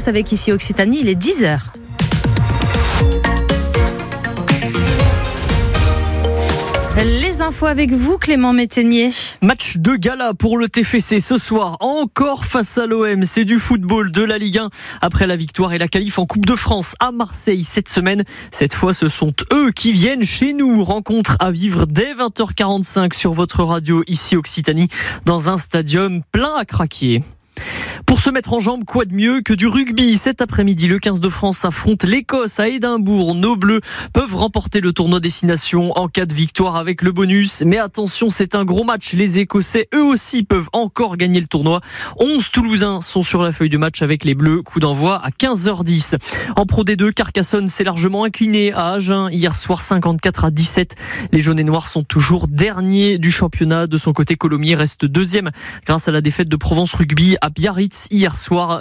commence avec Ici Occitanie, il est 10h. Les infos avec vous, Clément Métainier. Match de gala pour le TFC ce soir, encore face à l'OM. C'est du football de la Ligue 1. Après la victoire et la qualif en Coupe de France à Marseille cette semaine, cette fois ce sont eux qui viennent chez nous. Rencontre à vivre dès 20h45 sur votre radio Ici Occitanie, dans un stadium plein à craquer. Pour se mettre en jambe, quoi de mieux que du rugby? Cet après-midi, le 15 de France affronte l'Écosse à Édimbourg. Nos Bleus peuvent remporter le tournoi Destination en cas de victoire avec le bonus. Mais attention, c'est un gros match. Les Écossais, eux aussi, peuvent encore gagner le tournoi. 11 Toulousains sont sur la feuille de match avec les Bleus. Coup d'envoi à 15h10. En Pro D2, Carcassonne s'est largement incliné à Agen hier soir 54-17. Les jaunes et noirs sont toujours derniers du championnat. De son côté, Colomiers reste deuxième grâce à la défaite de Provence Rugby à Biarritz hier soir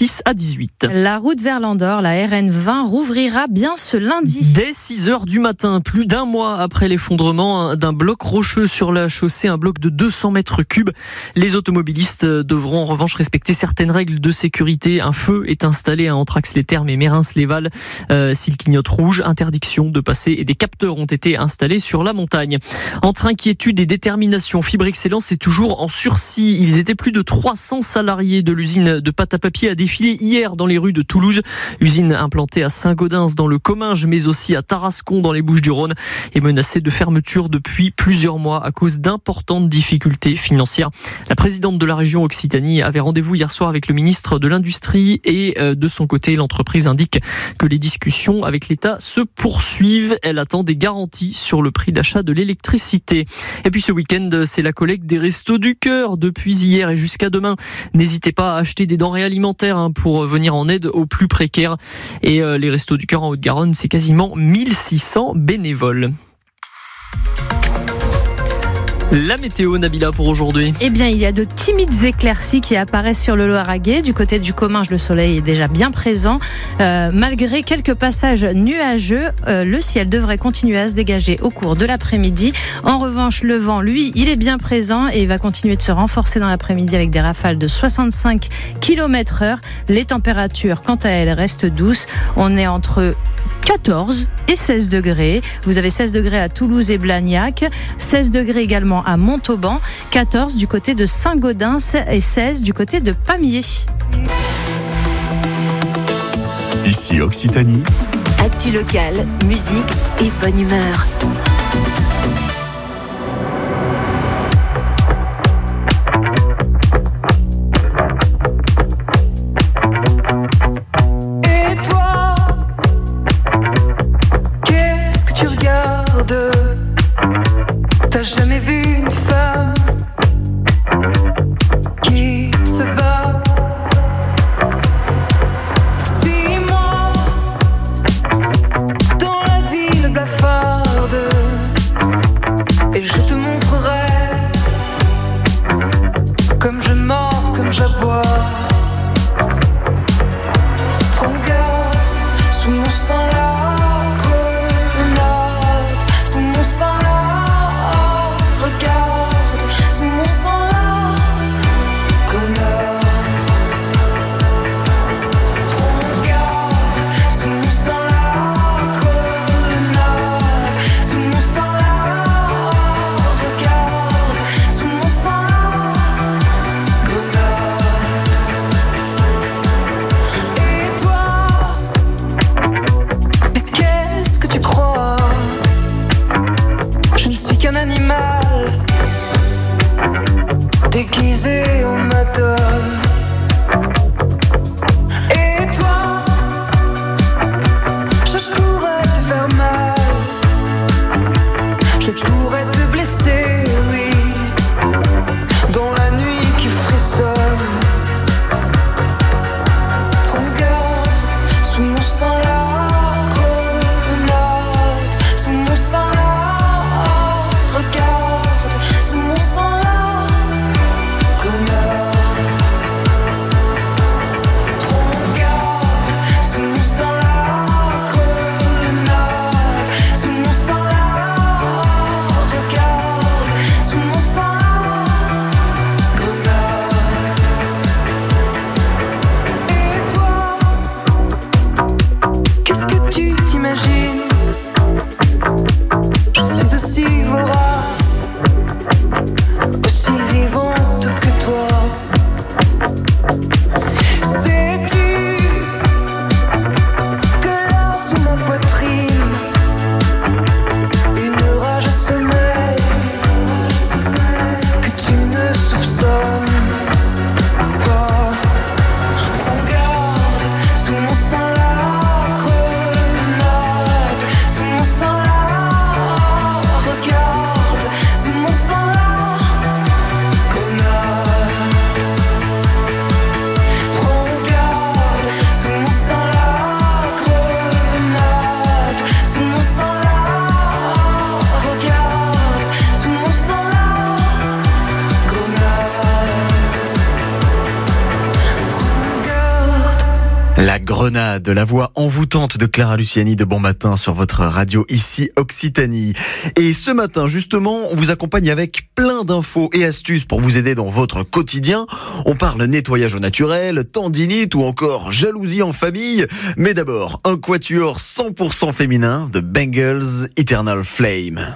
26-18. La route vers l'Andorre, la RN20, rouvrira bien ce lundi. Dès 6h du matin, plus d'un mois après l'effondrement d'un bloc rocheux sur la chaussée, un bloc de 200 mètres cubes. Les automobilistes devront en revanche respecter certaines règles de sécurité. Un feu est installé entre Ax-les-Thermes et Mérins-les-Vals. S'il clignote rouge, interdiction de passer et des capteurs ont été installés sur la montagne. Entre inquiétude et détermination, Fibre Excellence est toujours en sursis. Ils étaient plus de 300 salariés de l'usine de pâte à papier à défiler hier dans les rues de Toulouse. Usine implantée à Saint-Gaudens dans le Comminges, mais aussi à Tarascon dans les Bouches-du-Rhône, est menacée de fermeture depuis plusieurs mois à cause d'importantes difficultés financières. La présidente de la région Occitanie avait rendez-vous hier soir avec le ministre de l'Industrie et de son côté, l'entreprise indique que les discussions avec l'État se poursuivent. Elle attend des garanties sur le prix d'achat de l'électricité. Et puis ce week-end, c'est la collecte des Restos du Cœur depuis hier et jusqu'à demain. N'hésitez pas à acheter des denrées alimentaires pour venir en aide aux plus précaires. Et les Restos du Cœur en Haute-Garonne, c'est quasiment 1600 bénévoles. La météo, Nabila, pour aujourd'hui. Eh bien, il y a de timides éclaircies qui apparaissent sur le Lauragais. Du côté du Comminges, le soleil est déjà bien présent. Malgré quelques passages nuageux, le ciel devrait continuer à se dégager au cours de l'après-midi. En revanche, le vent, lui, il est bien présent et il va continuer de se renforcer dans l'après-midi avec des rafales de 65 km/h. Les températures, quant à elles, restent douces. On est entre 14 et 16 degrés. Vous avez 16 degrés à Toulouse et Blagnac, 16 degrés également à Montauban, 14 du côté de Saint-Gaudens et 16 du côté de Pamiers. Ici Occitanie. Actu locale, musique et bonne humeur. T'as jamais vu une femme qui se bat? Suis-moi dans la ville blafarde. La Grenade, la voix envoûtante de Clara Luciani de Bon Matin sur votre radio ici Occitanie. Et ce matin justement, on vous accompagne avec plein d'infos et astuces pour vous aider dans votre quotidien. On parle nettoyage au naturel, tendinite ou encore jalousie en famille. Mais d'abord, un quatuor 100% féminin de Bangles, Eternal Flame.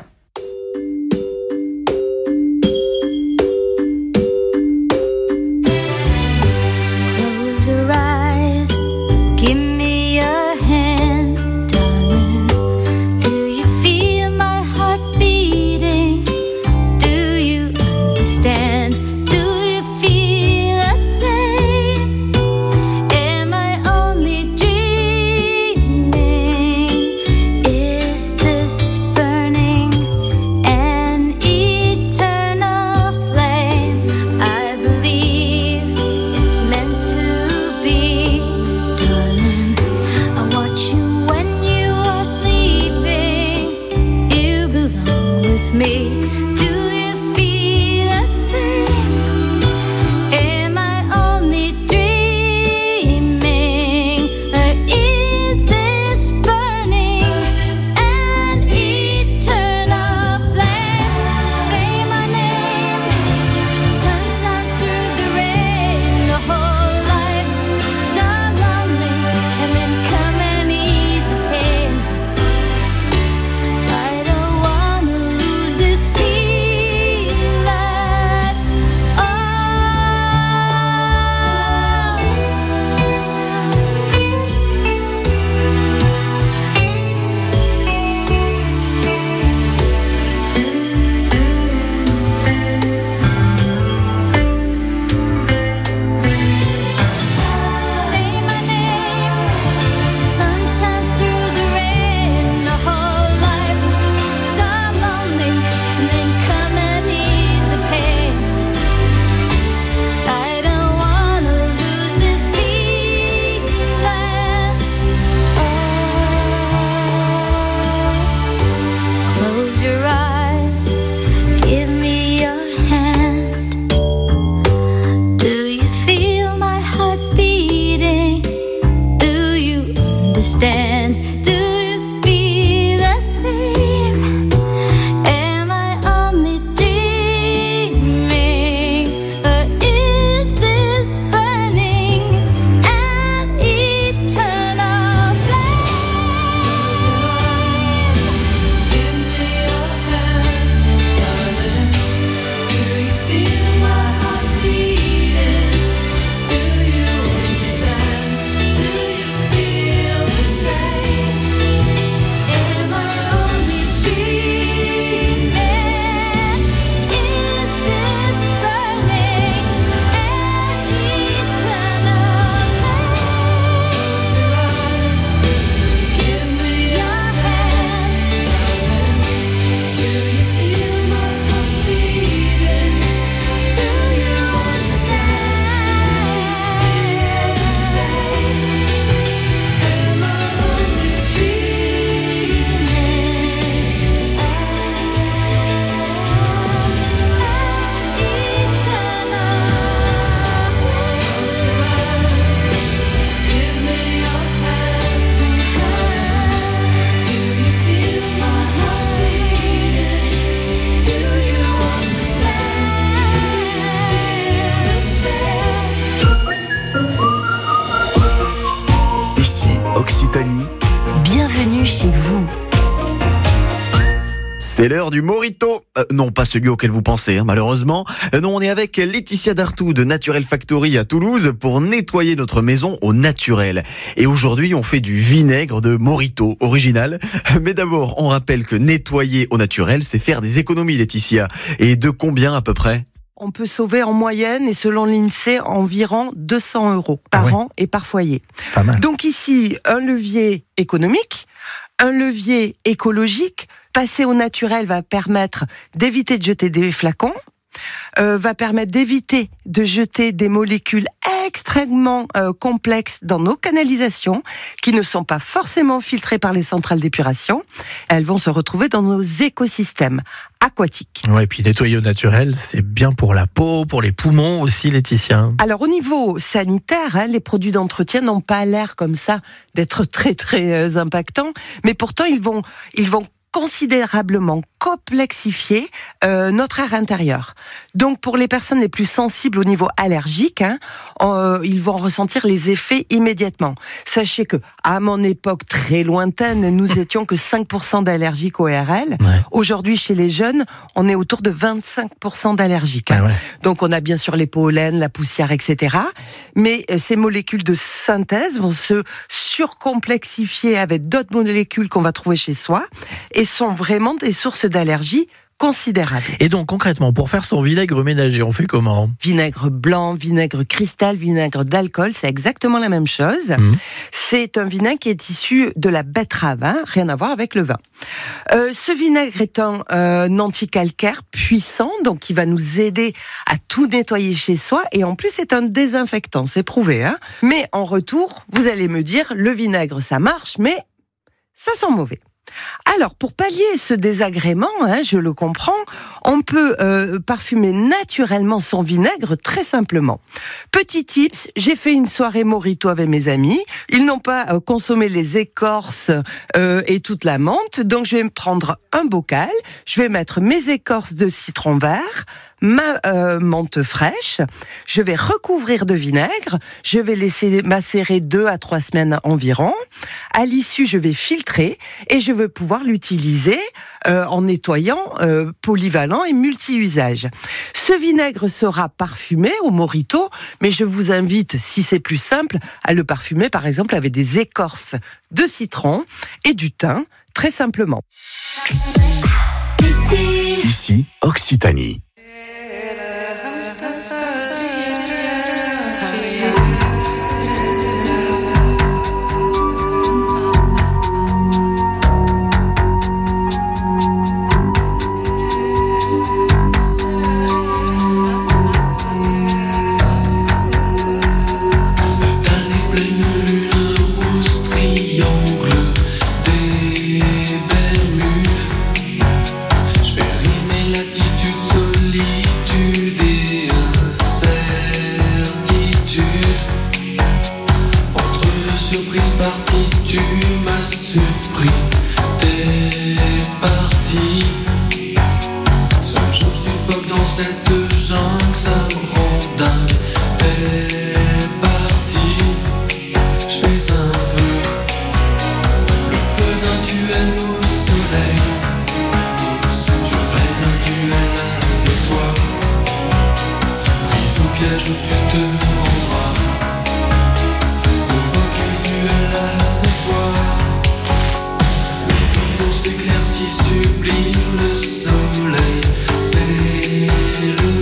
Occitanie. Bienvenue chez vous. C'est l'heure du Morito. Non, pas celui auquel vous pensez, malheureusement. Non, on est avec Laetitia Dartout de Naturel Factory à Toulouse pour nettoyer notre maison au naturel. Et aujourd'hui, on fait du vinaigre de Morito original. Mais d'abord, on rappelle que nettoyer au naturel, c'est faire des économies, Laetitia. Et de combien à peu près ? On peut sauver en moyenne, et selon l'INSEE, environ 200 € par an et par foyer. Pas mal. Donc ici, un levier économique, un levier écologique. Passer au naturel va permettre d'éviter de jeter des flacons, va permettre d'éviter de jeter des molécules extrêmement complexes dans nos canalisations qui ne sont pas forcément filtrées par les centrales d'épuration. Elles vont se retrouver dans nos écosystèmes aquatiques. Ouais, et puis nettoyer au naturel, c'est bien pour la peau, pour les poumons aussi, Laetitia. Alors au niveau sanitaire, les produits d'entretien n'ont pas l'air comme ça d'être très très impactants, mais pourtant ils vont considérablement complexifier notre air intérieur. Donc pour les personnes les plus sensibles au niveau allergique, ils vont ressentir les effets immédiatement. Sachez que à mon époque très lointaine, nous étions que 5% d'allergiques au ORL. Ouais. Aujourd'hui chez les jeunes, on est autour de 25% d'allergiques. Ouais. Donc on a bien sûr les pollens, la poussière, etc. Mais ces molécules de synthèse vont se surcomplexifier avec d'autres molécules qu'on va trouver chez soi et sont vraiment des sources d'allergie considérables. Et donc concrètement, pour faire son vinaigre ménager, on fait comment ? Vinaigre blanc, vinaigre cristal, vinaigre d'alcool, c'est exactement la même chose. C'est un vinaigre qui est issu de la betterave, rien à voir avec le vin. Ce vinaigre est un anticalcaire puissant, donc qui va nous aider à tout nettoyer chez soi, et en plus c'est un désinfectant, c'est prouvé. Mais en retour, vous allez me dire, le vinaigre ça marche, mais ça sent mauvais. Alors, pour pallier ce désagrément, je le comprends, on peut parfumer naturellement son vinaigre très simplement. Petit tips, j'ai fait une soirée mojito avec mes amis. Ils n'ont pas consommé les écorces et toute la menthe, donc je vais me prendre un bocal, je vais mettre mes écorces de citron vert, ma menthe fraîche, je vais recouvrir de vinaigre, je vais laisser macérer 2 à 3 semaines environ. À l'issue, je vais filtrer et je vais pouvoir l'utiliser en nettoyant polyvalent et multi-usage. Ce vinaigre sera parfumé au mojito, mais je vous invite, si c'est plus simple, à le parfumer par exemple avec des écorces de citron et du thym, très simplement. Ici, Occitanie. S'éclaircit, sublime, le soleil, c'est le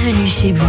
bienvenue chez vous.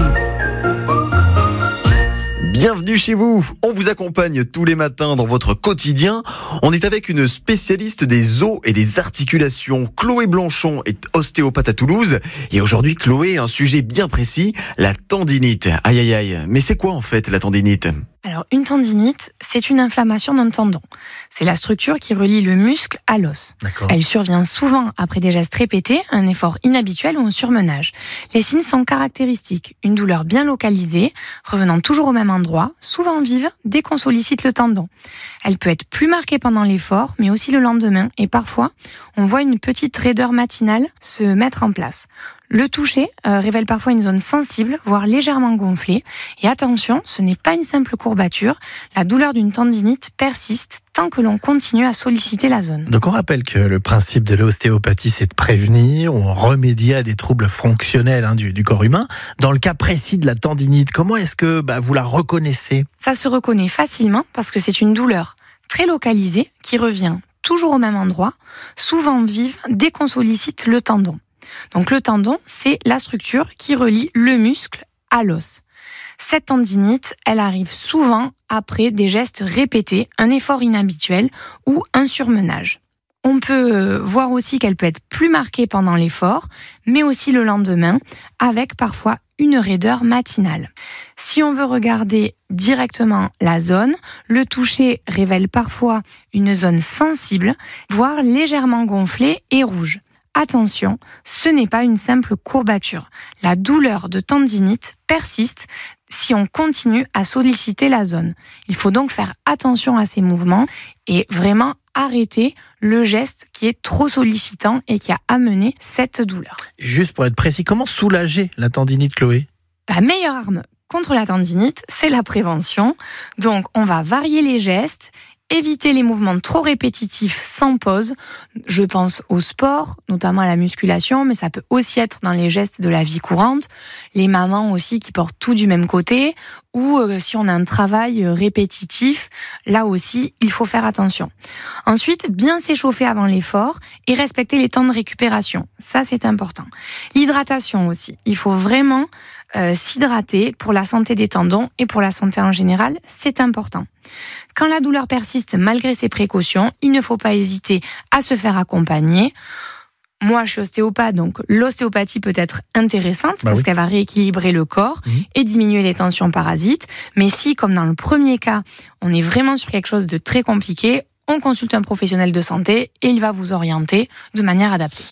Bienvenue chez vous. On vous accompagne tous les matins dans votre quotidien. On est avec une spécialiste des os et des articulations. Chloé Blanchon est ostéopathe à Toulouse. Et aujourd'hui, Chloé, un sujet bien précis, la tendinite. Aïe aïe aïe. Mais c'est quoi en fait la tendinite ? Alors, une tendinite, c'est une inflammation d'un tendon. C'est la structure qui relie le muscle à l'os. D'accord. Elle survient souvent après des gestes répétés, un effort inhabituel ou un surmenage. Les signes sont caractéristiques. Une douleur bien localisée, revenant toujours au même endroit, souvent vive, dès qu'on sollicite le tendon. Elle peut être plus marquée pendant l'effort, mais aussi le lendemain. Et parfois, on voit une petite raideur matinale se mettre en place. Le toucher révèle parfois une zone sensible, voire légèrement gonflée. Et attention, ce n'est pas une simple courbature. La douleur d'une tendinite persiste tant que l'on continue à solliciter la zone. Donc on rappelle que le principe de l'ostéopathie, c'est de prévenir ou remédier à des troubles fonctionnels du corps humain. Dans le cas précis de la tendinite, comment est-ce que vous la reconnaissez ? Ça se reconnaît facilement parce que c'est une douleur très localisée qui revient toujours au même endroit, souvent vive dès qu'on sollicite le tendon. Donc le tendon, c'est la structure qui relie le muscle à l'os. Cette tendinite, elle arrive souvent après des gestes répétés, un effort inhabituel ou un surmenage. On peut voir aussi qu'elle peut être plus marquée pendant l'effort, mais aussi le lendemain, avec parfois une raideur matinale. Si on veut regarder directement la zone, le toucher révèle parfois une zone sensible, voire légèrement gonflée et rouge. Attention, ce n'est pas une simple courbature. La douleur de tendinite persiste si on continue à solliciter la zone. Il faut donc faire attention à ces mouvements et vraiment arrêter le geste qui est trop sollicitant et qui a amené cette douleur. Juste pour être précis, comment soulager la tendinite, Chloé ? La meilleure arme contre la tendinite, c'est la prévention. Donc, on va varier les gestes, éviter les mouvements trop répétitifs sans pause. Je pense au sport, notamment à la musculation, mais ça peut aussi être dans les gestes de la vie courante. Les mamans aussi qui portent tout du même côté, ou si on a un travail répétitif, là aussi, il faut faire attention. Ensuite, bien s'échauffer avant l'effort et respecter les temps de récupération. Ça, c'est important. L'hydratation aussi. Il faut vraiment s'hydrater pour la santé des tendons et pour la santé en général, c'est important. Quand la douleur persiste malgré ces précautions, il ne faut pas hésiter à se faire accompagner. Moi, je suis ostéopathe, donc l'ostéopathie peut être intéressante parce qu'elle va rééquilibrer le corps et diminuer les tensions parasites. Mais si, comme dans le premier cas, on est vraiment sur quelque chose de très compliqué, on consulte un professionnel de santé et il va vous orienter de manière adaptée.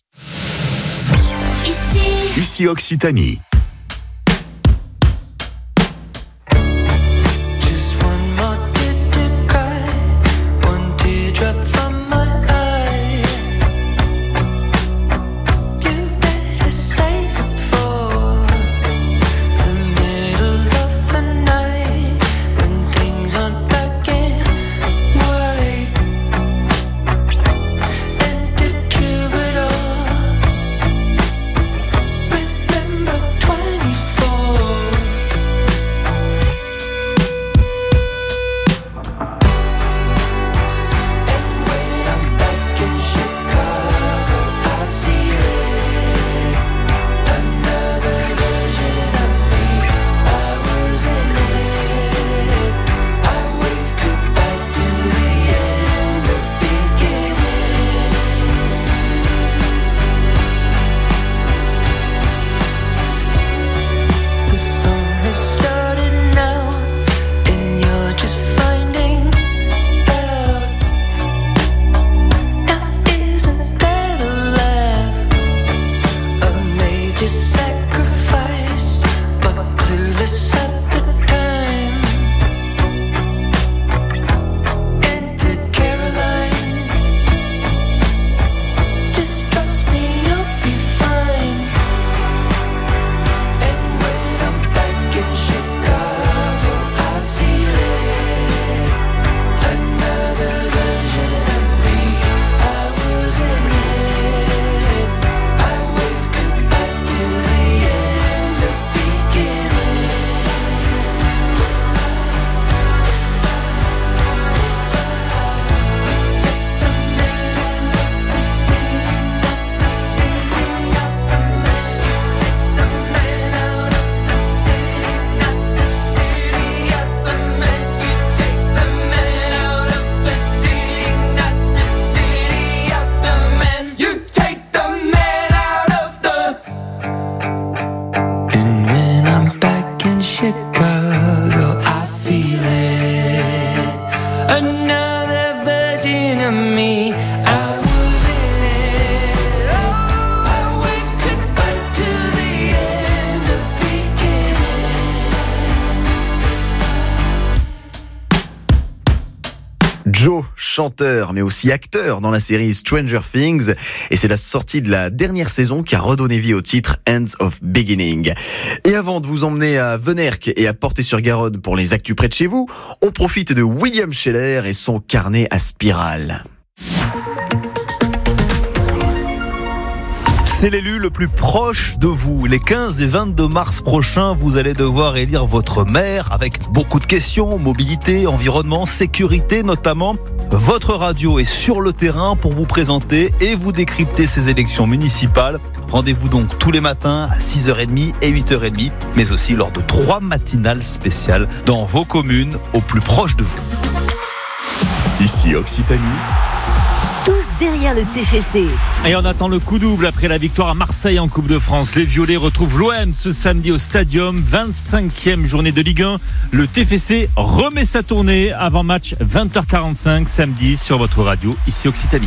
Ici Occitanie. Joe, chanteur mais aussi acteur dans la série Stranger Things, et c'est la sortie de la dernière saison qui a redonné vie au titre End of Beginning. Et avant de vous emmener à Venerque et à Portet-sur-Garonne pour les actus près de chez vous, on profite de William Scheller et son carnet à spirale. C'est l'élu le plus proche de vous. Les 15 et 22 mars prochains, vous allez devoir élire votre maire avec beaucoup de questions, mobilité, environnement, sécurité notamment. Votre radio est sur le terrain pour vous présenter et vous décrypter ces élections municipales. Rendez-vous donc tous les matins à 6h30 et 8h30, mais aussi lors de 3 matinales spéciales dans vos communes au plus proche de vous. Ici Occitanie. Tous derrière le TFC. Et on attend le coup double après la victoire à Marseille en Coupe de France. Les Violets retrouvent l'OM ce samedi au Stadium. 25e journée de Ligue 1. Le TFC remet sa tournée avant match 20h45 samedi sur votre radio ici Occitanie.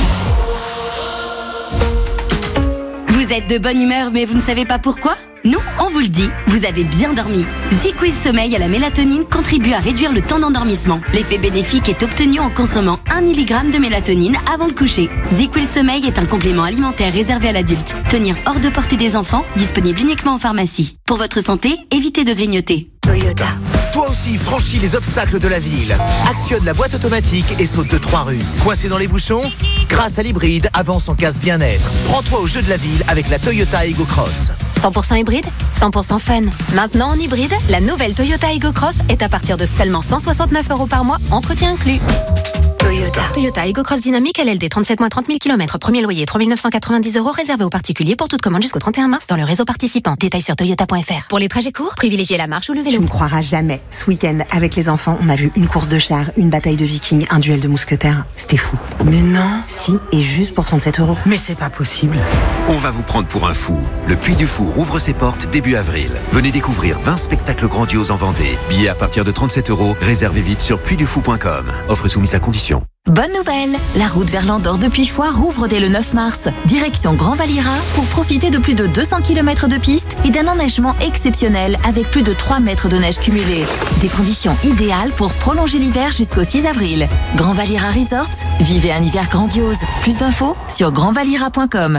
Vous êtes de bonne humeur mais vous ne savez pas pourquoi ? Nous, on vous le dit, vous avez bien dormi. ZQuil Sommeil à la mélatonine contribue à réduire le temps d'endormissement. L'effet bénéfique est obtenu en consommant 1 mg de mélatonine avant le coucher. ZQuil Sommeil est un complément alimentaire réservé à l'adulte. Tenir hors de portée des enfants, disponible uniquement en pharmacie. Pour votre santé, évitez de grignoter. Toyota. Toi aussi, franchis les obstacles de la ville. Actionne la boîte automatique et saute de 3 rues. Coincé dans les bouchons ? Grâce à l'hybride, avance en casse bien-être. Prends-toi au jeu de la ville avec la Toyota Ego Cross. 100% hybride, 100% fun. Maintenant en hybride, la nouvelle Toyota Ego Cross est à partir de seulement 169 € par mois, entretien inclus. Toyota Ego Cross Dynamique LLD 37 mois 30 000 km, premier loyer 3 990 € réservé aux particuliers pour toute commande jusqu'au 31 mars dans le réseau participant. Détails sur toyota.fr. Pour les trajets courts, privilégiez la marche ou le vélo. Tu ne croiras jamais. Ce week-end, avec les enfants, on a vu une course de chars, une bataille de vikings, un duel de mousquetaires. C'était fou. Mais non. Si, et juste pour 37 €. Mais c'est pas possible. On va vous prendre pour un fou. Le Puy du Four ouvre ses portes début avril. Venez découvrir 20 spectacles grandioses en Vendée. Billets à partir de 37 €. Réservez vite sur puydufou.com. Offre soumise à condition. Bonne nouvelle! La route vers l'Andorre de Puy-Foire rouvre dès le 9 mars. Direction Grand Valira pour profiter de plus de 200 km de piste et d'un enneigement exceptionnel avec plus de 3 mètres de neige cumulée. Des conditions idéales pour prolonger l'hiver jusqu'au 6 avril. Grand Valira Resorts, vivez un hiver grandiose. Plus d'infos sur grandvalira.com.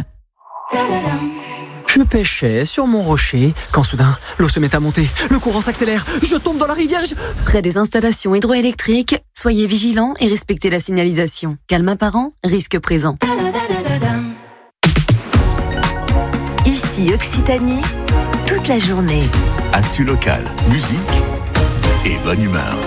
Je pêchais sur mon rocher quand soudain l'eau se met à monter, le courant s'accélère, je tombe dans la rivière. Près des installations hydroélectriques, soyez vigilants et respectez la signalisation. Calme apparent, risque présent. Ici Occitanie, toute la journée. Actu local, musique et bonne humeur.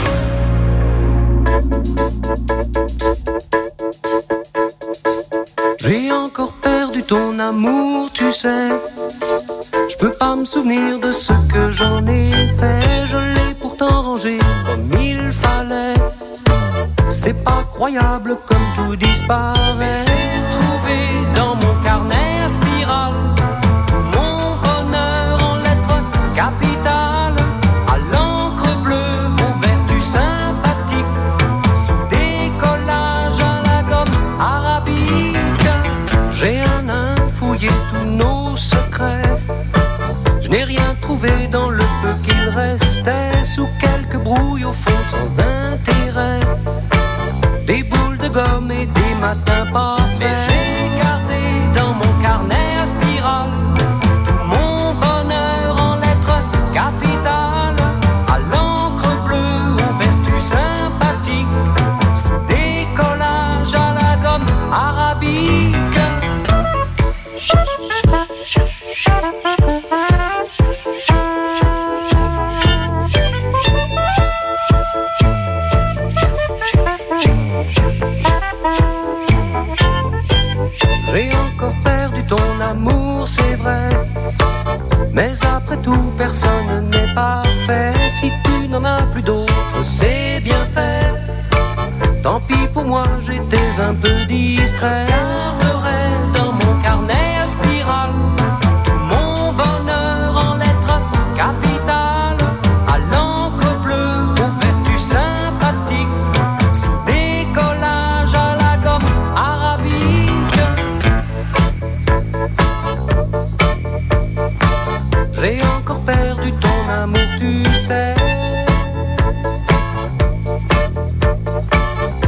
J'ai encore perdu ton amour, tu sais. Je peux pas me souvenir de ce que j'en ai fait. Je l'ai pourtant rangé comme il fallait. C'est pas croyable comme tout disparaît. J'ai trouvé dans mon carnet à spirale tout mon bonheur en lettres capitales, à l'encre bleue, aux vertus sympathiques, sous des collages à la gomme arabique. J'ai fouillé tous nos secrets. Je n'ai rien trouvé dans le peu qu'il restait, sous quelques brouilles au fond sans intérêt. Des boules de gomme et des matins pas faits. Mais j'ai gardé dans mon carnet à spirale tout mon bonheur en lettres capitales, à l'encre bleue, aux vertus sympathiques, sous des collages à la gomme arabique. J'ai encore perdu ton amour, c'est vrai. Mais après tout, personne n'est parfait. Si tu n'en as plus d'autres, c'est bien fait. Tant pis pour moi, j'étais un peu distrait. Garderai dans mon carnet à spirale tout mon bonheur en lettres capitales, à l'encre bleue, aux vertus sympathiques, sous des collages à la gomme arabique. J'ai encore perdu ton amour, tu sais.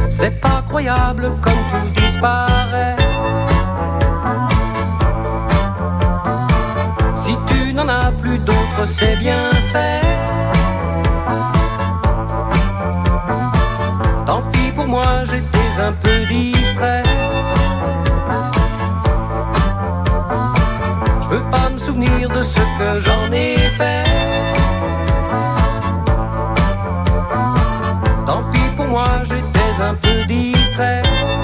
incroyable comme tout disparaît. Si tu n'en as plus d'autres, c'est bien fait. Tant pis pour moi, j'étais un peu distrait. Je peux pas me souvenir de ce que j'en ai fait. Tant pis pour moi, j'étais un peu distrait.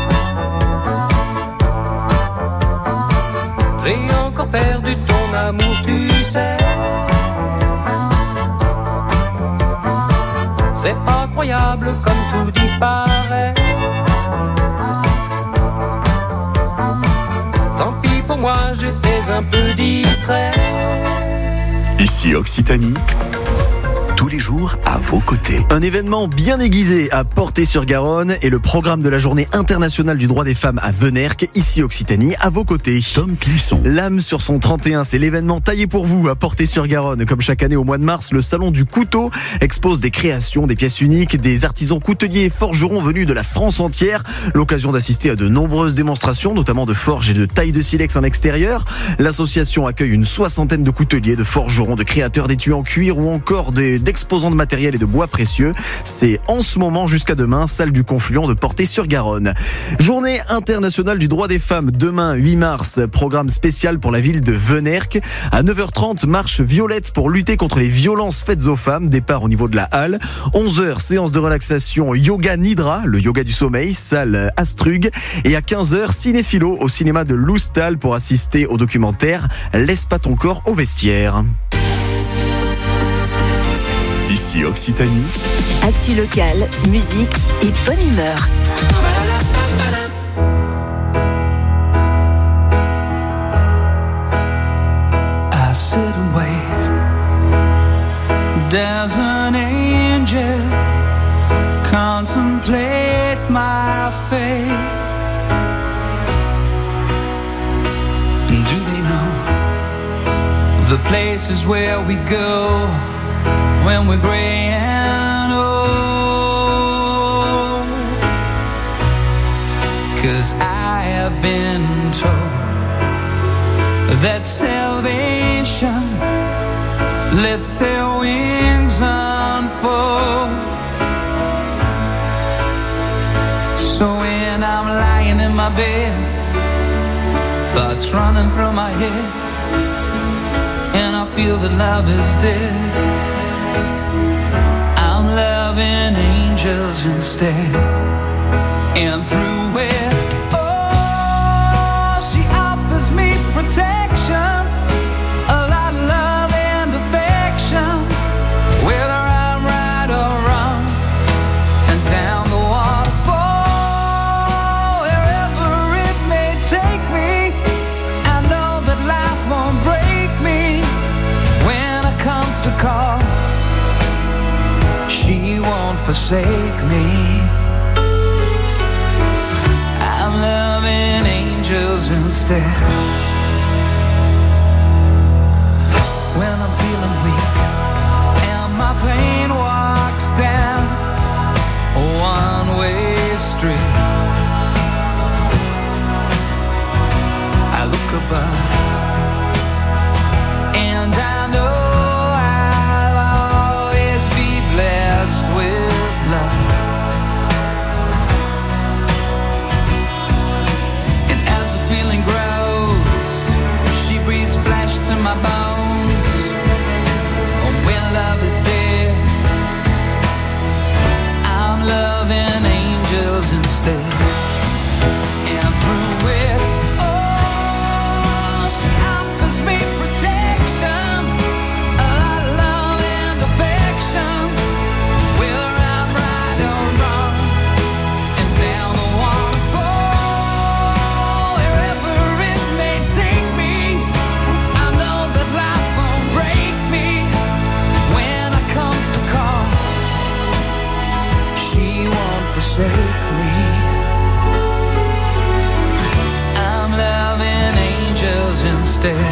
J'ai encore perdu ton amour, tu sais. C'est pas croyable comme tout disparaît. Tant pis pour moi, j'étais un peu distrait. Ici Occitanie, tous les jours à vos côtés. Un événement bien aiguisé à Portet-sur-Garonne et le programme de la Journée internationale du droit des femmes à Venerque, ici Occitanie, à vos côtés. Tom Clisson. L'âme sur son 31, c'est l'événement taillé pour vous à Portet-sur-Garonne. Comme chaque année au mois de mars, le salon du couteau expose des créations, des pièces uniques, des artisans couteliers et forgerons venus de la France entière. L'occasion d'assister à de nombreuses démonstrations, notamment de forges et de taille de silex en extérieur. L'association accueille une 60aine de couteliers, de forgerons, de créateurs d'étuis en cuir ou encore d'exposants de matériel et de bois précieux. C'est en ce moment jusqu'à demain, salle du Confluent de Portet-sur-Garonne. Journée internationale du droit des femmes, demain 8 mars, programme spécial pour la ville de Venerque. À 9h30, marche violette pour lutter contre les violences faites aux femmes, départ au niveau de la halle. 11h, séance de relaxation yoga nidra, le yoga du sommeil, salle Astrug. Et à 15h, cinéphilo au cinéma de Loustal pour assister au documentaire Laisse pas ton corps au vestiaire. Ici Occitanie. Actu locale, musique et bonne humeur. I sit and wait. There's an angel. Contemplate my fate. Do they know the places where we go when we're gray and old? 'Cause I have been told that salvation lets their wings unfold. So when I'm lying in my bed, thoughts running through my head, and I feel that love is dead, I'm loving angels instead. And through it, oh, she offers me protection, a lot of love and affection, whether I'm right or wrong, and down the waterfall, wherever it may take me, I know that life won't break me when I come to call. She won't forsake me. I'm loving angels instead. When I'm feeling weak and my pain walks down a one-way street, I look above and I know with love. And as the feeling grows, she breathes flesh to my bones. When love is dead, I'm loving angels instead. And through it, oh, she offers me protection, a lot of love and affection, whether I'm right or wrong, and down the waterfall, wherever it may take me, I know that life won't break me when I come to call. She won't forsake me. I'm loving angels instead.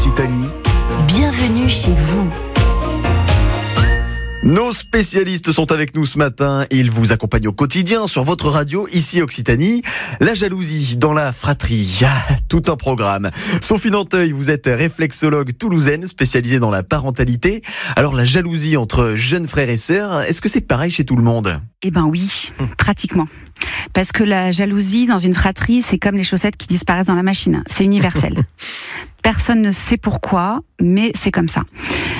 Occitanie, Bienvenue chez vous. Nos spécialistes sont avec nous ce matin. Ils vous accompagnent au quotidien sur votre radio, ici Occitanie. La jalousie dans la fratrie, tout un programme. Sophie Nanteuil, vous êtes réflexologue toulousaine spécialisée dans la parentalité. Alors la jalousie entre jeunes frères et sœurs, est-ce que c'est pareil chez tout le monde ? Eh ben oui, pratiquement. Parce que la jalousie dans une fratrie, c'est comme les chaussettes qui disparaissent dans la machine. C'est universel. Personne ne sait pourquoi, mais c'est comme ça.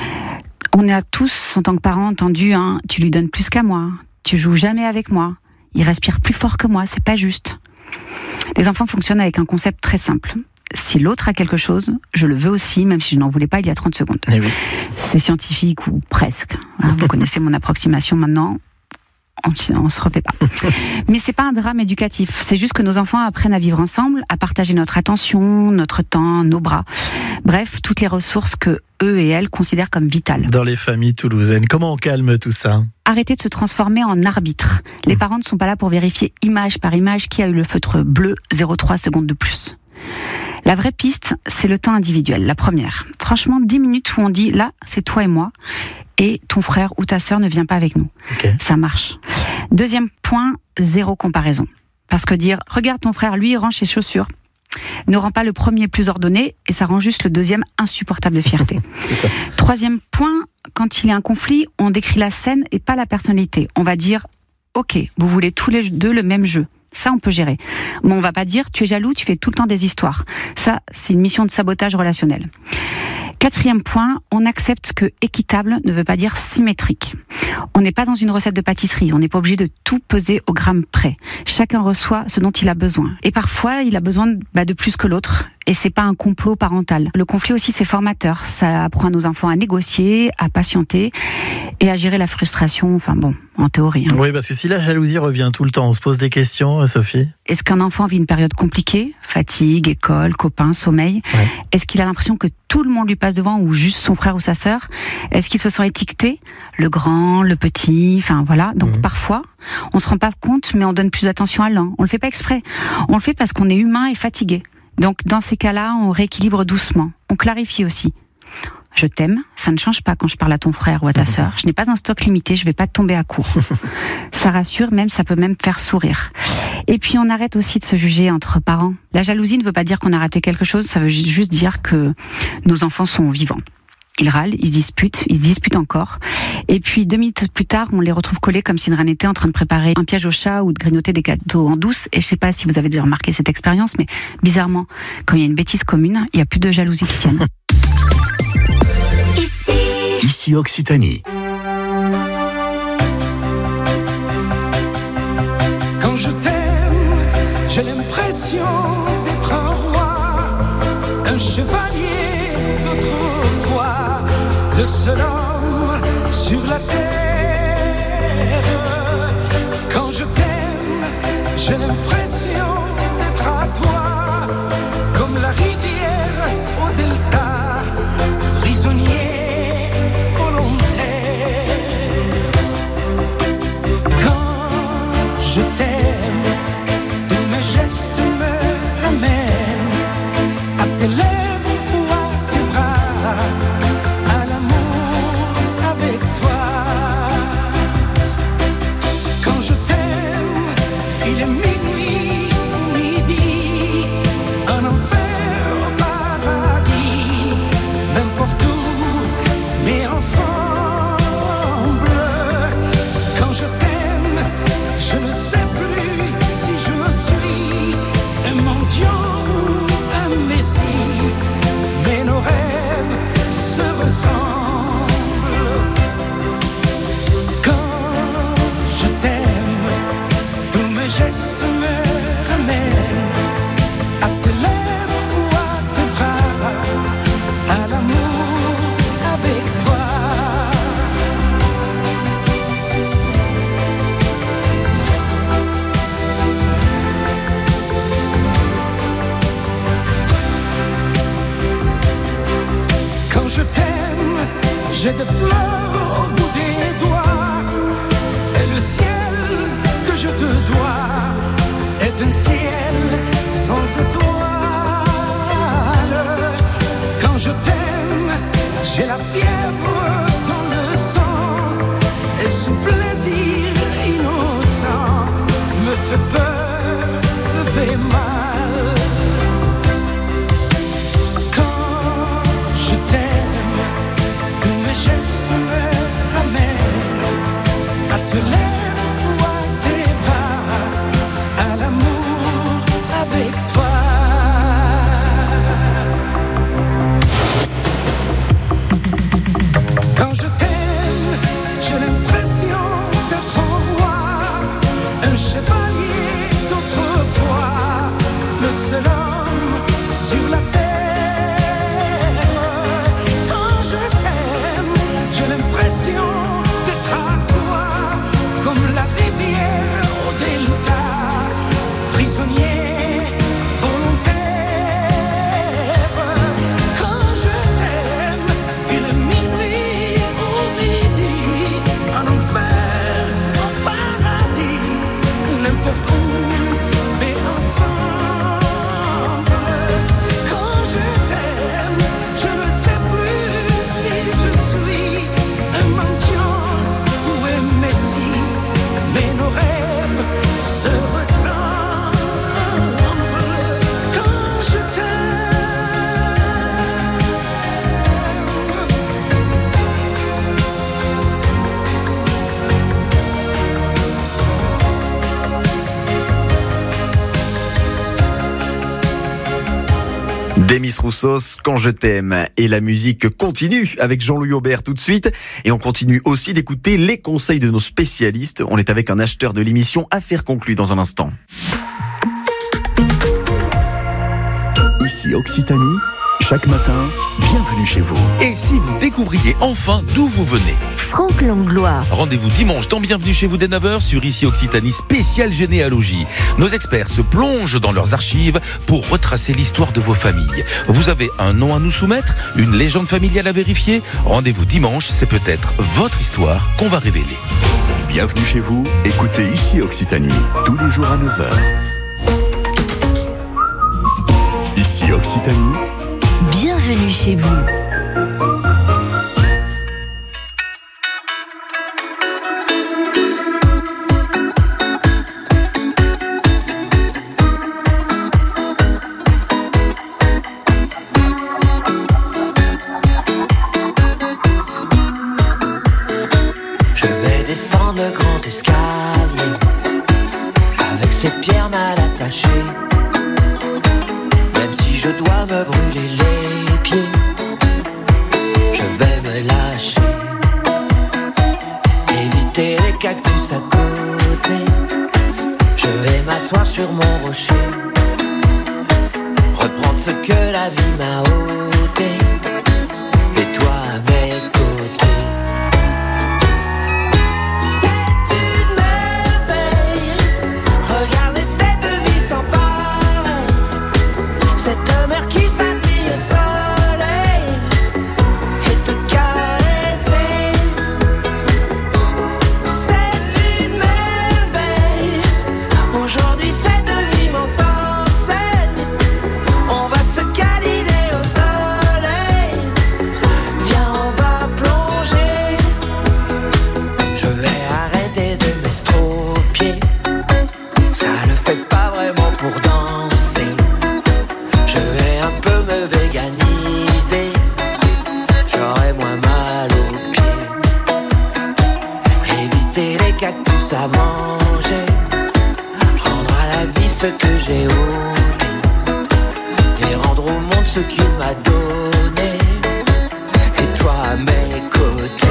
On a tous, en tant que parents, entendu tu lui donnes plus qu'à moi, tu joues jamais avec moi, il respire plus fort que moi, c'est pas juste. Les enfants fonctionnent avec un concept très simple. Si l'autre a quelque chose, je le veux aussi, même si je n'en voulais pas il y a 30 secondes. Eh oui. C'est scientifique ou presque. Vous connaissez mon approximation maintenant. On se refait pas. Mais c'est pas un drame éducatif. C'est juste que nos enfants apprennent à vivre ensemble, à partager notre attention, notre temps, nos bras. Bref, toutes les ressources que eux et elles considèrent comme vitales. Dans les familles toulousaines, comment on calme tout ça ? Arrêtez de se transformer en arbitre. Les parents ne sont pas là pour vérifier image par image qui a eu le feutre bleu 0,3 secondes de plus. La vraie piste, c'est le temps individuel, la première. Franchement, 10 minutes où on dit, là, c'est toi et moi, et ton frère ou ta sœur ne vient pas avec nous. Okay. Ça marche. Deuxième point, zéro comparaison. Parce que dire, regarde ton frère, lui, il range ses chaussures, ne rend pas le premier plus ordonné, et ça rend juste le deuxième insupportable de fierté. Troisième point, quand il y a un conflit, on décrit la scène et pas la personnalité. On va dire, ok, vous voulez tous les deux le même jeu. Ça, on peut gérer. Mais on va pas dire, tu es jaloux, tu fais tout le temps des histoires. Ça, c'est une mission de sabotage relationnel. Quatrième point, on accepte que équitable ne veut pas dire symétrique. On n'est pas dans une recette de pâtisserie, on n'est pas obligé de tout peser au gramme près. Chacun reçoit ce dont il a besoin. Et parfois, il a besoin de plus que l'autre. Et c'est pas un complot parental. Le conflit aussi, c'est formateur. Ça apprend à nos enfants à négocier, à patienter et à gérer la frustration. Enfin bon, en théorie. Oui, parce que si la jalousie revient tout le temps, on se pose des questions, Sophie. Est-ce qu'un enfant vit une période compliquée ? Fatigue, école, copains, sommeil ? Ouais. Est-ce qu'il a l'impression que tout le monde lui passe devant ou juste son frère ou sa sœur ? Est-ce qu'il se sent étiqueté ? Le grand, le petit, enfin voilà. Donc parfois, on se rend pas compte, mais on donne plus d'attention à l'un. On le fait pas exprès. On le fait parce qu'on est humain et fatigué. Donc, dans ces cas-là, on rééquilibre doucement. On clarifie aussi. Je t'aime, ça ne change pas quand je parle à ton frère ou à ta sœur. Je n'ai pas un stock limité, je vais pas te tomber à court. Ça rassure, ça peut même faire sourire. Et puis, on arrête aussi de se juger entre parents. La jalousie ne veut pas dire qu'on a raté quelque chose, ça veut juste dire que nos enfants sont vivants. Ils râlent, ils se disputent encore. Et puis 2 minutes plus tard, on les retrouve collés comme si de rien n'était, en train de préparer un piège au chat ou de grignoter des gâteaux en douce. Et je sais pas si vous avez déjà remarqué cette expérience, mais bizarrement, quand il y a une bêtise commune, il y a plus de jalousie qui tienne. Ici Occitanie. Quand je t'aime, j'ai l'impression d'être un roi, un chevalier d'autrefois, le seul homme sur la terre. Quand je t'aime, j'ai l'impression d'être à toi, comme la rivière au delta, prisonnier volontaire. Quand je t'aime, tous mes gestes me ramènent à tes lèvres ou à tes bras, à l'amour avec toi. Quand je t'aime, il est minuit ou midi, un enfer au paradis, n'importe où, mais ensemble. Quand je t'aime, je ne sais plus si je suis un mendiant ou un messie, mais nos rêves se ressemblent. Quand je t'aime, tous mes gestes me ramènent à tes lèvres ou à tes bras, à l'amour avec toi. Quand je t'aime, j'ai des fleurs au bout des doigts, et le ciel que je te dois est un ciel sans étoiles. Quand je t'aime, J'ai la fièvre dans le sang et ce plaisir innocent me fait peur, me fait mal. Quand je t'aime, tous mes gestes me ramènent à te lèvres ou à tes bras, à l'amour avec toi. Quand je t'aime, j'ai l'impression d'être un roi, un chevalier d'autrefois, le seul homme sur la terre. Quand je t'aime, j'ai l'impression d'être à toi, comme la rivière au delta, prisonnier volontaire. Quand je t'aime, il est minuit au midi, en enfer, au paradis, n'importe où, mais ensemble. Quand je t'aime, je ne sais plus si je suis un mendiant ou un messie, mais nos rêves se ressemblent. Quand je t'aime. Demis Roussos, Quand je t'aime. Et la musique continue avec Jean-Louis Aubert tout de suite. Et on continue aussi d'écouter les conseils de nos spécialistes. On est avec un acheteur de l'émission Affaires conclues dans un instant. Ici Occitanie, chaque matin, bienvenue chez vous. Et si vous découvriez enfin d'où vous venez? Franck Langlois. Rendez-vous dimanche dans Bienvenue chez vous dès 9h sur Ici Occitanie spéciale généalogie. Nos experts se plongent dans leurs archives pour retracer l'histoire de vos familles. Vous avez un nom à nous soumettre, une légende familiale à vérifier? Rendez-vous dimanche, c'est peut-être votre histoire qu'on va révéler. Bienvenue chez vous, écoutez Ici Occitanie, tous les jours à 9h. Ici Occitanie. Bienvenue chez vous. Je vais descendre le grand escalier avec ces pierres mal attachées. Même si je dois me brûler les pieds, je vais me lâcher. Éviter les cactus à côté. Je vais m'asseoir sur mon rocher. Reprendre ce que la vie m'a ôté. Et toi à mes côtés. C'est une merveille. Regardez cette vie sans pareil. Cette mer qui scintille au soleil et te caresser. C'est une merveille. Aujourd'hui cette vie m'ensorcelle. On va se câliner au soleil. Viens, on va plonger. Je vais arrêter de m'estropier. Ça le fait pas vraiment pour danser. Je vais un peu me véganiser. J'aurai moins mal aux pieds. Éviter les cactus à manger. Rendre à la vie ce que j'ai ôté. Et rendre au monde ce qu'il m'a donné. Et toi à mes côtés.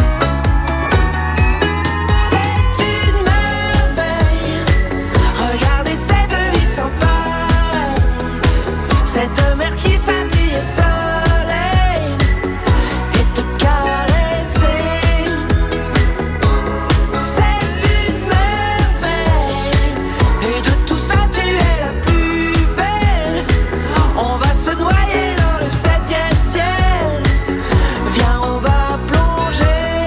C'est une merveille. Regardez cette vie sans pareil. Cette mer qui scintille au soleil et te caresser. C'est une merveille. Et de tout ça tu es la plus belle. On va se noyer dans le 7e ciel. Viens, on va plonger.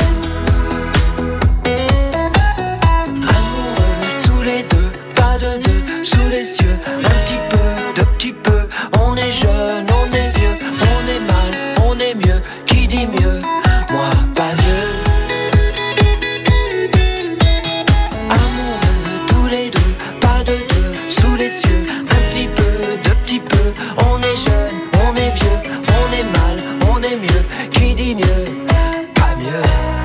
mieux, pas mieux.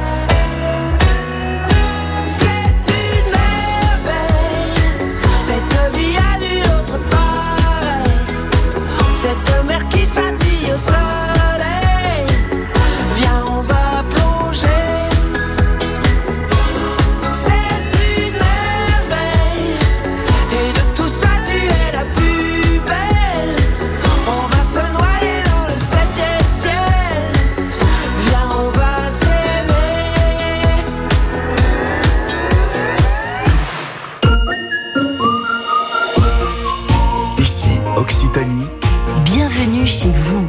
C'est une merveille, cette vie a du autre pareil. Cette mer qui scintille au soleil, viens on va plonger. C'est une merveille, et de tout ça tu es la plus belle. On va se noyer dans le 7e ciel, viens on va s'aimer. Ici, Occitanie. Bienvenue chez vous.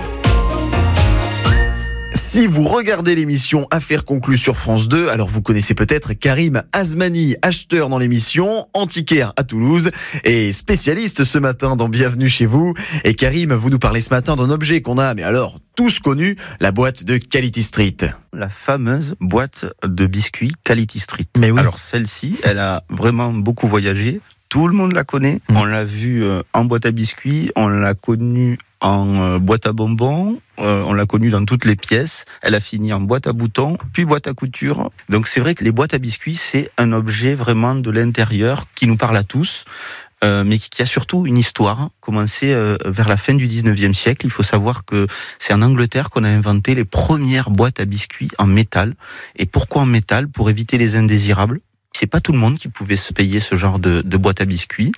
Si vous regardez l'émission Affaires conclues sur France 2, alors vous connaissez peut-être Karim Azmani, acheteur dans l'émission, antiquaire à Toulouse et spécialiste ce matin dans Bienvenue chez vous. Et Karim, vous nous parlez ce matin d'un objet qu'on a, mais alors tous connu, la boîte de Quality Street. La fameuse boîte de biscuits Quality Street. Mais oui. Alors celle-ci, elle a vraiment beaucoup voyagé. Tout le monde la connaît. On l'a vue en boîte à biscuits, on l'a connue en boîte à bonbons, on l'a connue dans toutes les pièces. Elle a fini en boîte à boutons, puis boîte à couture. Donc c'est vrai que les boîtes à biscuits, c'est un objet vraiment de l'intérieur qui nous parle à tous. Mais qui a surtout une histoire, commencée vers la fin du 19e siècle. Il faut savoir que c'est en Angleterre qu'on a inventé les premières boîtes à biscuits en métal. Et pourquoi en métal ? Pour éviter les indésirables. C'est pas tout le monde qui pouvait se payer ce genre de boîte à biscuits.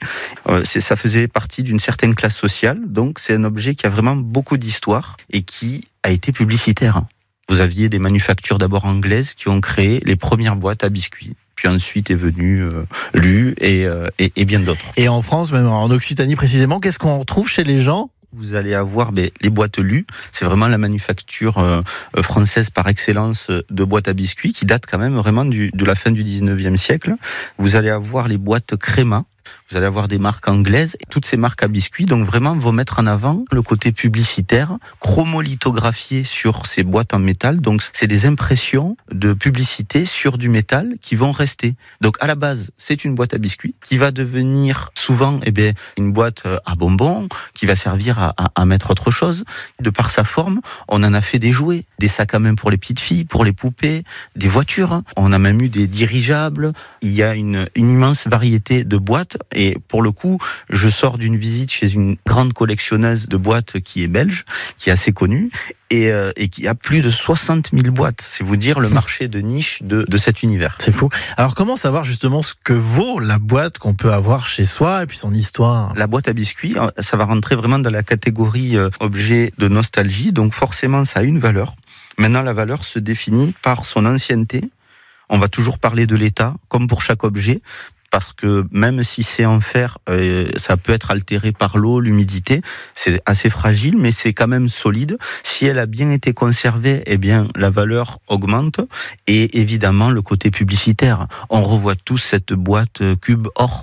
Ça faisait partie d'une certaine classe sociale. Donc c'est un objet qui a vraiment beaucoup d'histoire et qui a été publicitaire. Vous aviez des manufactures d'abord anglaises qui ont créé les premières boîtes à biscuits. Puis ensuite est venu Lu et bien d'autres. Et en France, même en Occitanie précisément, qu'est-ce qu'on retrouve chez les gens ? Vous allez avoir les boîtes Lu, c'est vraiment la manufacture française par excellence de boîtes à biscuits qui date quand même vraiment de la fin du 19e siècle. Vous allez avoir les boîtes Créma. Vous allez avoir des marques anglaises, toutes ces marques à biscuits, donc vraiment vont mettre en avant le côté publicitaire, chromolithographié sur ces boîtes en métal. Donc c'est des impressions de publicité sur du métal qui vont rester. Donc à la base, c'est une boîte à biscuits qui va devenir souvent une boîte à bonbons, qui va servir à mettre autre chose. De par sa forme, on en a fait des jouets, des sacs à main pour les petites filles, pour les poupées, des voitures. On a même eu des dirigeables. Il y a une immense variété de boîtes. Et pour le coup, je sors d'une visite chez une grande collectionneuse de boîtes qui est belge, qui est assez connue, et qui a plus de 60 000 boîtes. C'est vous dire le marché de niche de cet univers. C'est fou. Alors comment savoir justement ce que vaut la boîte qu'on peut avoir chez soi et puis son histoire ? La boîte à biscuits, ça va rentrer vraiment dans la catégorie objet de nostalgie, donc forcément ça a une valeur. Maintenant, la valeur se définit par son ancienneté. On va toujours parler de l'état, comme pour chaque objet, parce que même si c'est en fer, ça peut être altéré par l'eau, l'humidité. C'est assez fragile, mais c'est quand même solide. Si elle a bien été conservée, eh bien la valeur augmente. Et évidemment, le côté publicitaire. On revoit tous cette boîte cube or,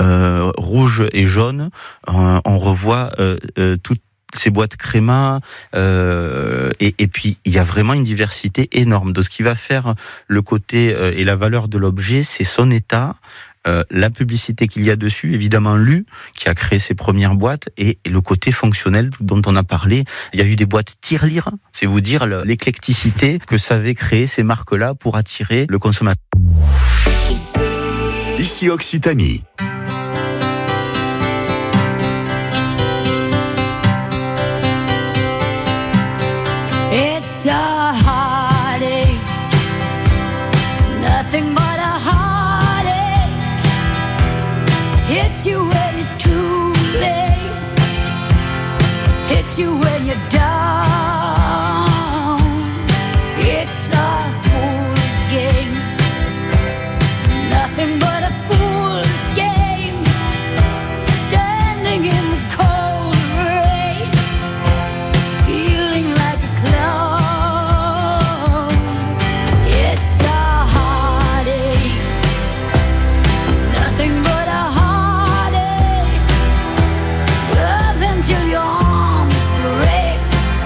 rouge et jaune. On revoit toutes ces boîtes Créma, et puis il y a vraiment une diversité énorme. De ce qui va faire le côté et la valeur de l'objet, c'est son état, la publicité qu'il y a dessus, évidemment Lu, qui a créé ses premières boîtes, et le côté fonctionnel dont on a parlé. Il y a eu des boîtes tirelire, c'est vous dire l'éclecticité que savaient créer ces marques-là pour attirer le consommateur. Ici Occitanie. It's a heartache, nothing but a heartache. Hits you when it's too late, hits you when you're down. It's a fool's game, nothing but a fool's game. Standing in the cold rain, feeling like a clown. It's a heartache, nothing but a heartache. Love until your arms break,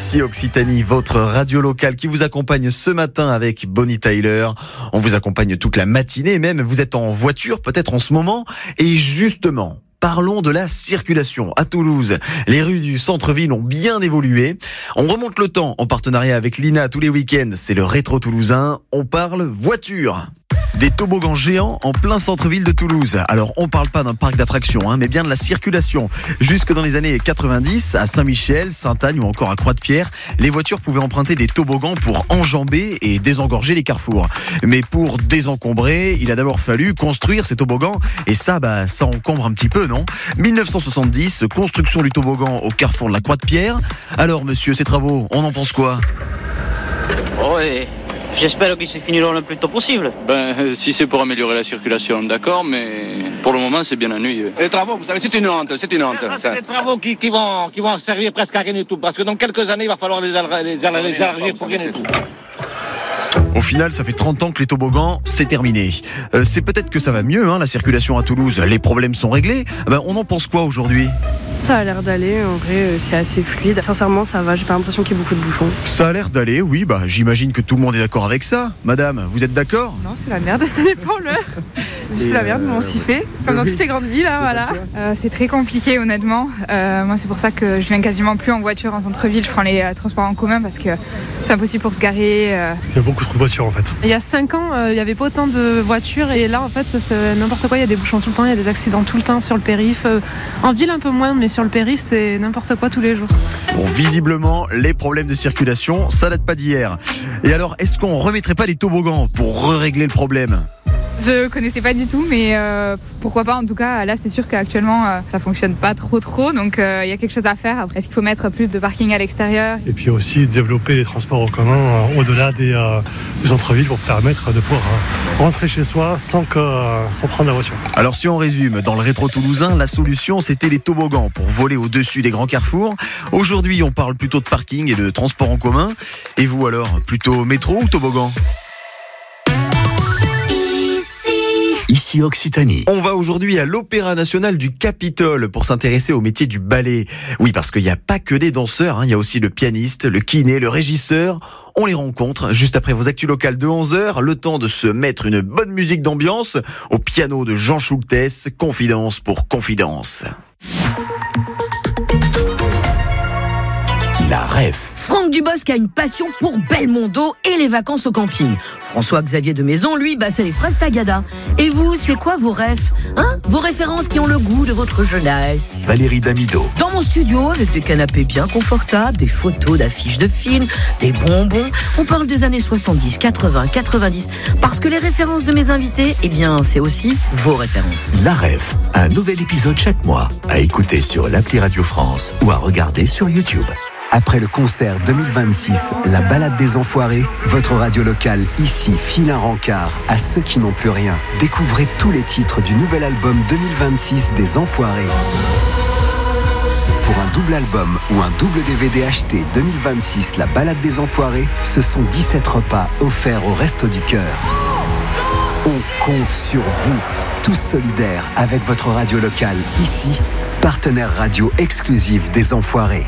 Ici Occitanie, votre radio locale qui vous accompagne ce matin avec Bonnie Tyler. On vous accompagne toute la matinée, même vous êtes en voiture peut-être en ce moment. Et justement, parlons de la circulation à Toulouse. Les rues du centre-ville ont bien évolué. On remonte le temps en partenariat avec l'INA tous les week-ends. C'est le rétro toulousain. On parle voiture. Des toboggans géants en plein centre-ville de Toulouse. Alors, on parle pas d'un parc d'attractions, mais bien de la circulation. Jusque dans les années 90, à Saint-Michel, Sainte-Agne ou encore à Croix-de-Pierre, les voitures pouvaient emprunter des toboggans pour enjamber et désengorger les carrefours. Mais pour désencombrer, il a d'abord fallu construire ces toboggans. Et ça encombre un petit peu, non ? 1970, construction du toboggan au carrefour de la Croix-de-Pierre. Alors, monsieur, ces travaux, on en pense quoi ? Oui. J'espère qu'ils se finiront le plus tôt possible. Si c'est pour améliorer la circulation, d'accord, mais pour le moment, c'est bien ennuyeux. Les travaux, vous savez, c'est une honte. C'est des travaux qui vont servir presque à rien du tout, parce que dans quelques années, il va falloir les élargir pour rien du tout. Au final, ça fait 30 ans que les toboggans, c'est terminé. C'est peut-être que ça va mieux, la circulation à Toulouse. Les problèmes sont réglés. On en pense quoi aujourd'hui ? Ça a l'air d'aller, en vrai, c'est assez fluide. Sincèrement, ça va, j'ai pas l'impression qu'il y ait beaucoup de bouchons. Ça a l'air d'aller, oui, j'imagine que tout le monde est d'accord avec ça. Madame, vous êtes d'accord ? Non, c'est la merde, ça dépend l'heure. Juste la merde, mais on s'y fait, comme dans toutes les grandes villes, voilà. C'est très compliqué, honnêtement. Moi, c'est pour ça que je viens quasiment plus en voiture en centre-ville. Je prends les transports en commun parce que c'est impossible pour se garer. Il y a beaucoup trop de voitures, en fait. Il y a 5 ans, il n'y avait pas autant de voitures, et là, en fait, c'est n'importe quoi. Il y a des bouchons tout le temps, il y a des accidents tout le temps sur le périph'. En ville, un peu moins, mais sur le périph', c'est n'importe quoi tous les jours. Bon, visiblement, les problèmes de circulation, ça date pas d'hier. Et alors, est-ce qu'on remettrait pas les toboggans pour régler le problème ? Je connaissais pas du tout, mais pourquoi pas. En tout cas, là, c'est sûr qu'actuellement, ça fonctionne pas trop, donc il y a quelque chose à faire. Après, est-ce qu'il faut mettre plus de parking à l'extérieur ? Et puis aussi développer les transports en commun au-delà des centres-villes pour permettre de pouvoir rentrer chez soi sans prendre la voiture. Alors, si on résume, dans le rétro toulousain, la solution, c'était les toboggans pour voler au-dessus des grands carrefours. Aujourd'hui, on parle plutôt de parking et de transport en commun. Et vous alors, plutôt métro ou toboggan ? Ici Occitanie. On va aujourd'hui à l'Opéra National du Capitole pour s'intéresser au métier du ballet. Oui, parce qu'il n'y a pas que des danseurs, il y a aussi le pianiste, le kiné, le régisseur. On les rencontre juste après vos actus locales de 11h, le temps de se mettre une bonne musique d'ambiance au piano de Jean Schultes, Confidence pour Confidence. La ref. Franck Dubosc a une passion pour Belmondo et les vacances au camping. François-Xavier de Maison, lui, c'est les fraises Tagada. Et vous, c'est quoi vos refs ? Vos références qui ont le goût de votre jeunesse. Valérie Damido. Dans mon studio, avec des canapés bien confortables, des photos d'affiches de films, des bonbons, on parle des années 70, 80, 90, parce que les références de mes invités, c'est aussi vos références. La ref, un nouvel épisode chaque mois, à écouter sur l'appli Radio France ou à regarder sur YouTube. Après le concert 2026, la balade des enfoirés, votre radio locale ici file un rencard à ceux qui n'ont plus rien. Découvrez tous les titres du nouvel album 2026 des enfoirés. Pour un double album ou un double DVD acheté 2026, la balade des enfoirés, ce sont 17 repas offerts au Resto du Cœur. On compte sur vous, tous solidaires avec votre radio locale ici, partenaire radio exclusive des enfoirés.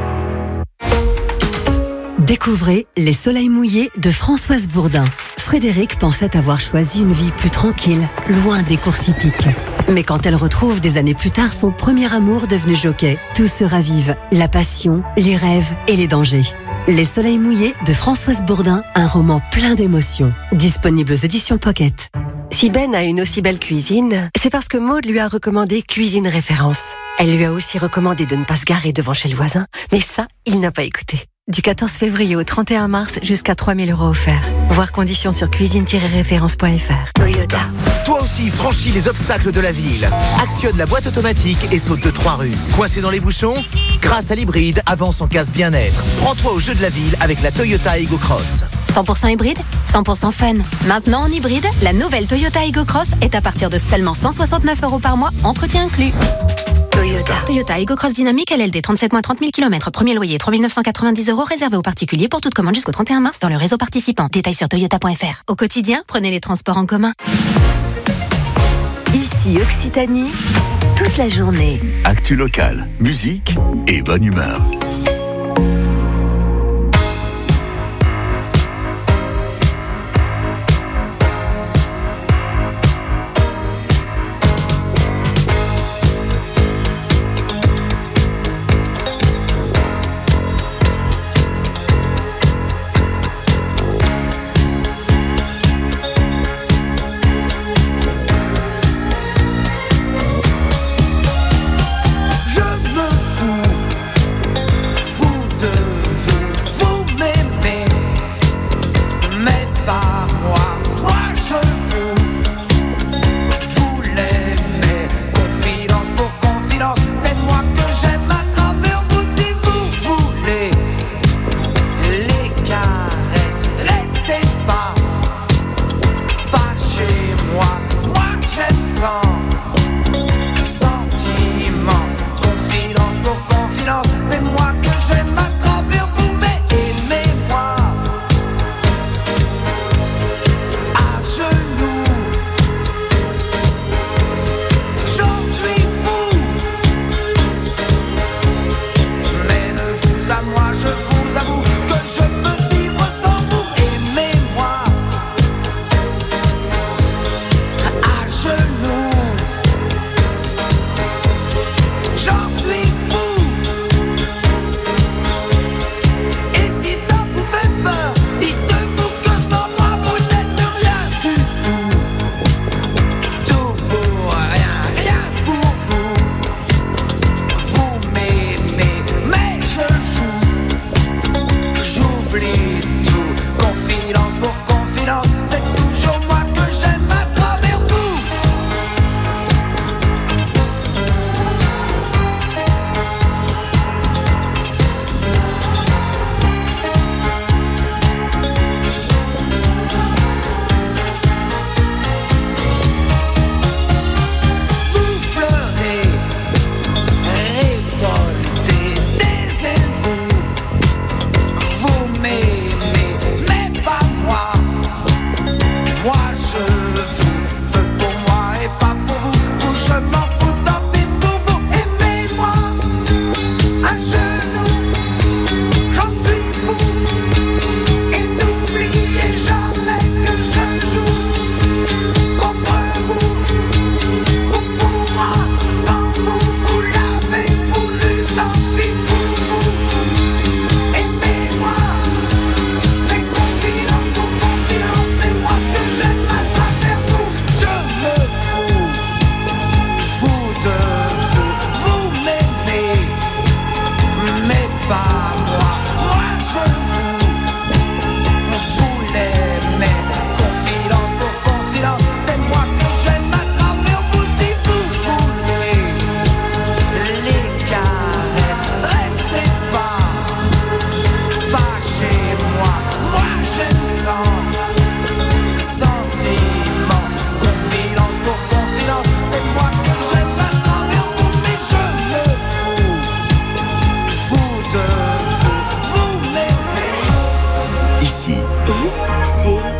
Découvrez Les Soleils mouillés de Françoise Bourdin. Frédéric pensait avoir choisi une vie plus tranquille, loin des courses hippiques. Mais quand elle retrouve des années plus tard son premier amour devenu jockey, tout se ravive, la passion, les rêves et les dangers. Les Soleils mouillés de Françoise Bourdin, un roman plein d'émotions. Disponible aux éditions Pocket. Si Ben a une aussi belle cuisine, c'est parce que Maude lui a recommandé Cuisine Référence. Elle lui a aussi recommandé de ne pas se garer devant chez le voisin, mais ça, il n'a pas écouté. Du 14 février au 31 mars, jusqu'à 3 000 € offerts. Voir conditions sur cuisine-référence.fr. Toyota. Toi aussi, franchis les obstacles de la ville. Actionne la boîte automatique et saute de 3 rues. Coincé dans les bouchons ? Grâce à l'hybride, avance en casse bien-être. Prends-toi au jeu de la ville avec la Toyota Ego Cross. 100% hybride, 100% fun. Maintenant en hybride, la nouvelle Toyota Ego Cross est à partir de seulement 169 € par mois, entretien inclus. Toyota Ego Cross Dynamique LLD 37 mois 30 000 km. Premier loyer 3 990 € réservé aux particuliers pour toute commande jusqu'au 31 mars dans le réseau participant. Détails sur toyota.fr. Au quotidien, prenez les transports en commun. Ici Occitanie, toute la journée. Actu locale, musique et bonne humeur.